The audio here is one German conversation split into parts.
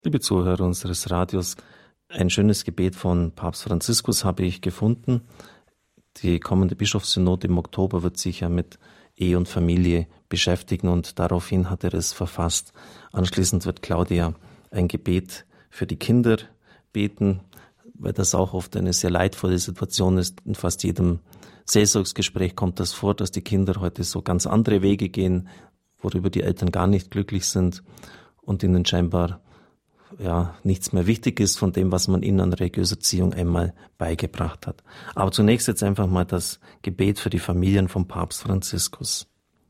Liebe Zuhörer unseres Radios, ein schönes Gebet von Papst Franziskus habe ich gefunden. Die kommende Bischofssynode im Oktober wird sich ja mit Ehe und Familie beschäftigen und daraufhin hat er es verfasst. Anschließend wird Claudia ein Gebet für die Kinder beten, weil das auch oft eine sehr leidvolle Situation ist. In fast jedem Seelsorgsgespräch kommt das vor, dass die Kinder heute so ganz andere Wege gehen, worüber die Eltern gar nicht glücklich sind und ihnen scheinbar nichts mehr wichtig ist von dem, was man ihnen an religiöser Erziehung einmal beigebracht hat. Aber zunächst jetzt einfach mal das Gebet für die Familien von Papst Franziskus.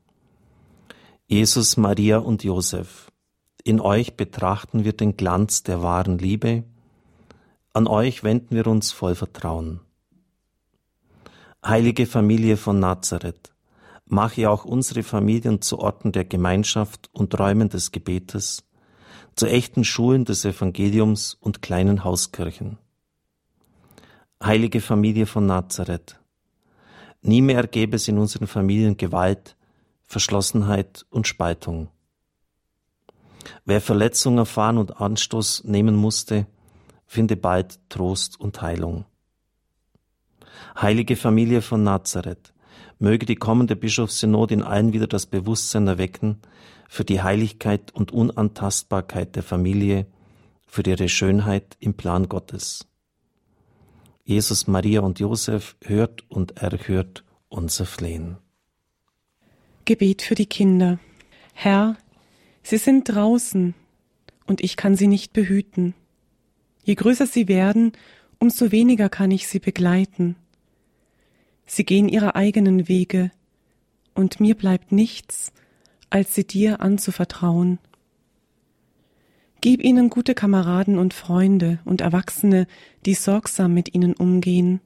Jesus, Maria und Josef, in euch betrachten wir den Glanz der wahren Liebe, an euch wenden wir uns voll Vertrauen. Heilige Familie von Nazareth, mache auch unsere Familien zu Orten der Gemeinschaft und Räumen des Gebetes, zu echten Schulen des Evangeliums und kleinen Hauskirchen. Heilige Familie von Nazareth, nie mehr gäbe es in unseren Familien Gewalt, Verschlossenheit und Spaltung. Wer Verletzung erfahren und Anstoß nehmen musste, finde bald Trost und Heilung. Heilige Familie von Nazareth, möge die kommende Bischofssynode in allen wieder das Bewusstsein erwecken für die Heiligkeit und Unantastbarkeit der Familie, für ihre Schönheit im Plan Gottes. Jesus, Maria und Josef, hört und erhört unser Flehen. Gebet für die Kinder. Herr, sie sind draußen und ich kann sie nicht behüten. Je größer sie werden, umso weniger kann ich sie begleiten. Sie gehen ihre eigenen Wege und mir bleibt nichts, als sie dir anzuvertrauen. Gib ihnen gute Kameraden und Freunde und Erwachsene, die sorgsam mit ihnen umgehen.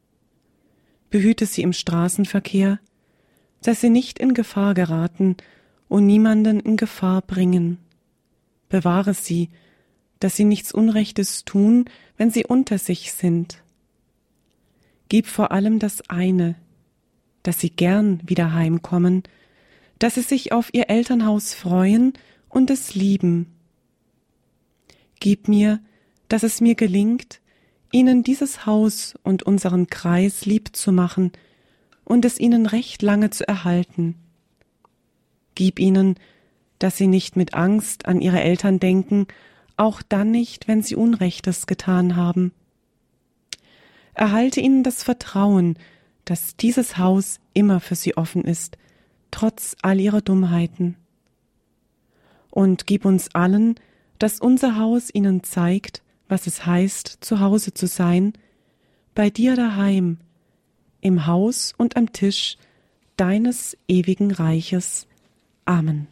Behüte sie im Straßenverkehr, dass sie nicht in Gefahr geraten und niemanden in Gefahr bringen. Bewahre sie, dass sie nichts Unrechtes tun, wenn sie unter sich sind. Gib vor allem das eine, dass sie gern wieder heimkommen, dass sie sich auf ihr Elternhaus freuen und es lieben. Gib mir, dass es mir gelingt, ihnen dieses Haus und unseren Kreis lieb zu machen und es ihnen recht lange zu erhalten. Gib ihnen, dass sie nicht mit Angst an ihre Eltern denken, auch dann nicht, wenn sie Unrechtes getan haben. Erhalte ihnen das Vertrauen, dass dieses Haus immer für sie offen ist, trotz all ihrer Dummheiten. Und gib uns allen, dass unser Haus ihnen zeigt, was es heißt, zu Hause zu sein, bei dir daheim, im Haus und am Tisch deines ewigen Reiches. Amen.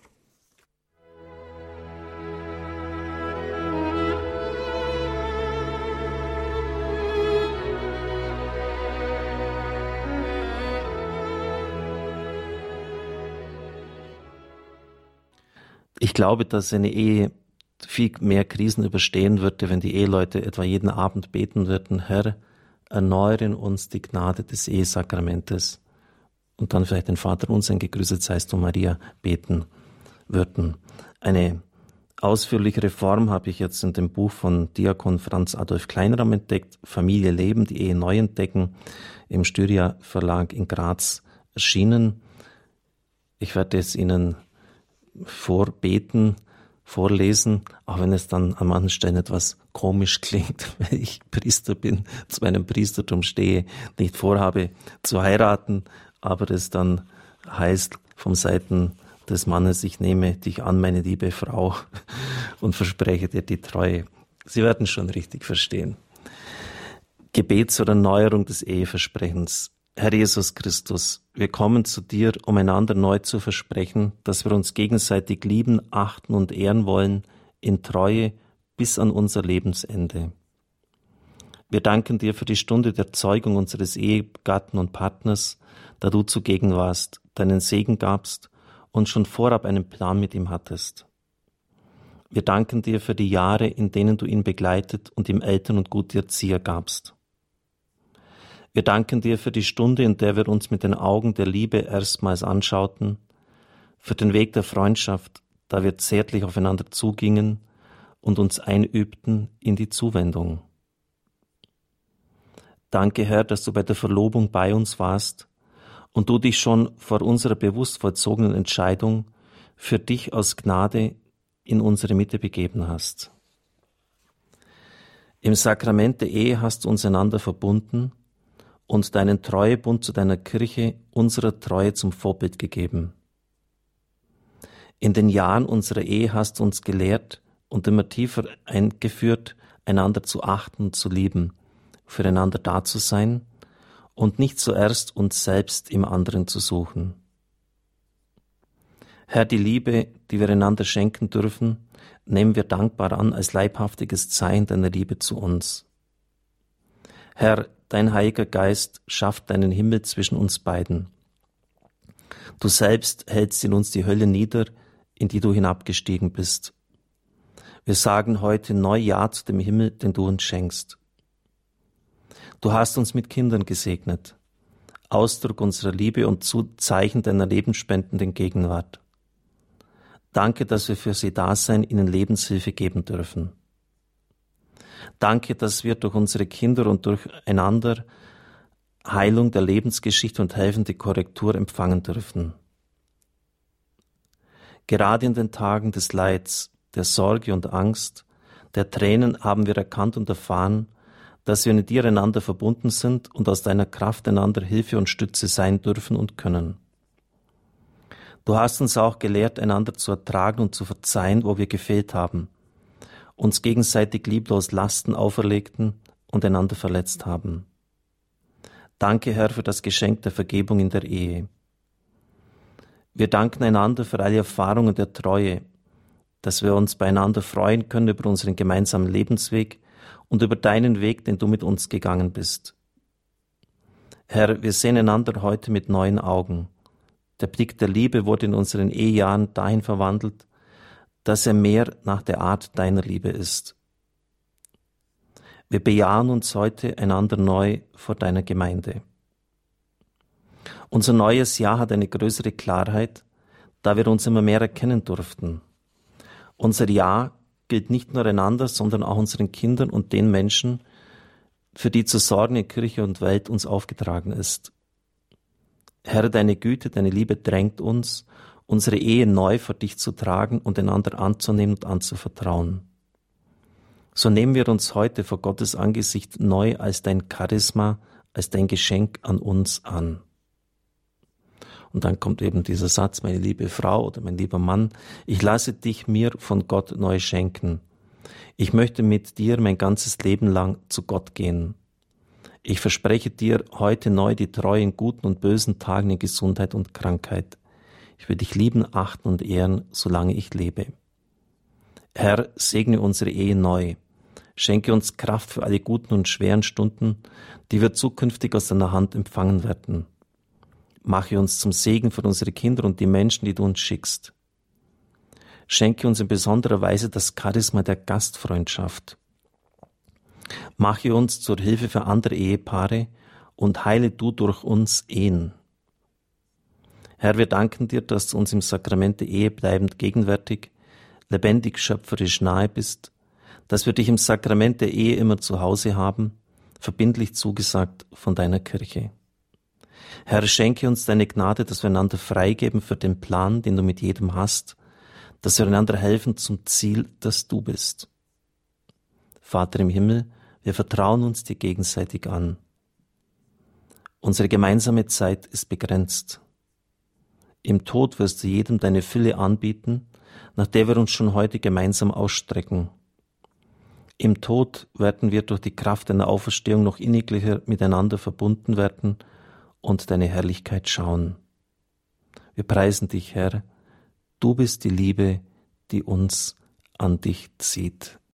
Ich glaube, dass eine Ehe viel mehr Krisen überstehen würde, wenn die Eheleute etwa jeden Abend beten würden, Herr, erneuere in uns die Gnade des Ehesakramentes und dann vielleicht den Vater unser, gegrüßet seist du Maria, beten würden. Eine ausführlichere Form habe ich jetzt in dem Buch von Diakon Franz Adolf Kleinrahm entdeckt, Familie leben, die Ehe neu entdecken, im Styria Verlag in Graz erschienen. Ich werde es Ihnen vorlesen, auch wenn es dann an manchen Stellen etwas komisch klingt, weil ich Priester bin, zu meinem Priestertum stehe, nicht vorhabe zu heiraten, aber es dann heißt vom Seiten des Mannes, ich nehme dich an, meine liebe Frau, und verspreche dir die Treue. Sie werden schon richtig verstehen. Gebet zur Erneuerung des Eheversprechens. Herr Jesus Christus, wir kommen zu dir, um einander neu zu versprechen, dass wir uns gegenseitig lieben, achten und ehren wollen, in Treue bis an unser Lebensende. Wir danken dir für die Stunde der Zeugung unseres Ehegatten und Partners, da du zugegen warst, deinen Segen gabst und schon vorab einen Plan mit ihm hattest. Wir danken dir für die Jahre, in denen du ihn begleitet und ihm Eltern und gute Erzieher gabst. Wir danken dir für die Stunde, in der wir uns mit den Augen der Liebe erstmals anschauten, für den Weg der Freundschaft, da wir zärtlich aufeinander zugingen und uns einübten in die Zuwendung. Danke, Herr, dass du bei der Verlobung bei uns warst und du dich schon vor unserer bewusst vollzogenen Entscheidung für dich aus Gnade in unsere Mitte begeben hast. Im Sakrament der Ehe hast du uns einander verbunden und deinen Treuebund zu deiner Kirche unserer Treue zum Vorbild gegeben. In den Jahren unserer Ehe hast du uns gelehrt und immer tiefer eingeführt, einander zu achten und zu lieben, füreinander da zu sein und nicht zuerst uns selbst im anderen zu suchen. Herr, die Liebe, die wir einander schenken dürfen, nehmen wir dankbar an als leibhaftiges Zeichen deiner Liebe zu uns. Herr, dein Heiliger Geist schafft deinen Himmel zwischen uns beiden. Du selbst hältst in uns die Hölle nieder, in die du hinabgestiegen bist. Wir sagen heute neu Ja zu dem Himmel, den du uns schenkst. Du hast uns mit Kindern gesegnet, Ausdruck unserer Liebe und Zeichen deiner lebensspendenden Gegenwart. Danke, dass wir für sie da sein, ihnen Lebenshilfe geben dürfen. Danke, dass wir durch unsere Kinder und durch einander Heilung der Lebensgeschichte und helfende Korrektur empfangen dürfen. Gerade in den Tagen des Leids, der Sorge und Angst, der Tränen haben wir erkannt und erfahren, dass wir mit dir einander verbunden sind und aus deiner Kraft einander Hilfe und Stütze sein dürfen und können. Du hast uns auch gelehrt, einander zu ertragen und zu verzeihen, wo wir gefehlt haben, uns gegenseitig lieblos Lasten auferlegten und einander verletzt haben. Danke, Herr, für das Geschenk der Vergebung in der Ehe. Wir danken einander für alle Erfahrungen der Treue, dass wir uns beieinander freuen können über unseren gemeinsamen Lebensweg und über deinen Weg, den du mit uns gegangen bist. Herr, wir sehen einander heute mit neuen Augen. Der Blick der Liebe wurde in unseren Ehejahren dahin verwandelt, dass er mehr nach der Art deiner Liebe ist. Wir bejahen uns heute einander neu vor deiner Gemeinde. Unser neues Jahr hat eine größere Klarheit, da wir uns immer mehr erkennen durften. Unser Ja gilt nicht nur einander, sondern auch unseren Kindern und den Menschen, für die zu sorgen in Kirche und Welt uns aufgetragen ist. Herr, deine Güte, deine Liebe drängt uns, unsere Ehe neu vor dich zu tragen und einander anzunehmen und anzuvertrauen. So nehmen wir uns heute vor Gottes Angesicht neu als dein Charisma, als dein Geschenk an uns an. Und dann kommt eben dieser Satz, meine liebe Frau oder mein lieber Mann, ich lasse dich mir von Gott neu schenken. Ich möchte mit dir mein ganzes Leben lang zu Gott gehen. Ich verspreche dir heute neu die Treue in guten und bösen Tagen, in Gesundheit und Krankheit. Ich will dich lieben, achten und ehren, solange ich lebe. Herr, segne unsere Ehe neu. Schenke uns Kraft für alle guten und schweren Stunden, die wir zukünftig aus deiner Hand empfangen werden. Mache uns zum Segen für unsere Kinder und die Menschen, die du uns schickst. Schenke uns in besonderer Weise das Charisma der Gastfreundschaft. Mache uns zur Hilfe für andere Ehepaare und heile du durch uns Ehen. Herr, wir danken dir, dass du uns im Sakrament der Ehe bleibend gegenwärtig, lebendig schöpferisch nahe bist, dass wir dich im Sakrament der Ehe immer zu Hause haben, verbindlich zugesagt von deiner Kirche. Herr, schenke uns deine Gnade, dass wir einander freigeben für den Plan, den du mit jedem hast, dass wir einander helfen zum Ziel, das du bist. Vater im Himmel, wir vertrauen uns dir gegenseitig an. Unsere gemeinsame Zeit ist begrenzt. Im Tod wirst du jedem deine Fülle anbieten, nach der wir uns schon heute gemeinsam ausstrecken. Im Tod werden wir durch die Kraft deiner Auferstehung noch inniglicher miteinander verbunden werden und deine Herrlichkeit schauen. Wir preisen dich, Herr. Du bist die Liebe, die uns an dich zieht.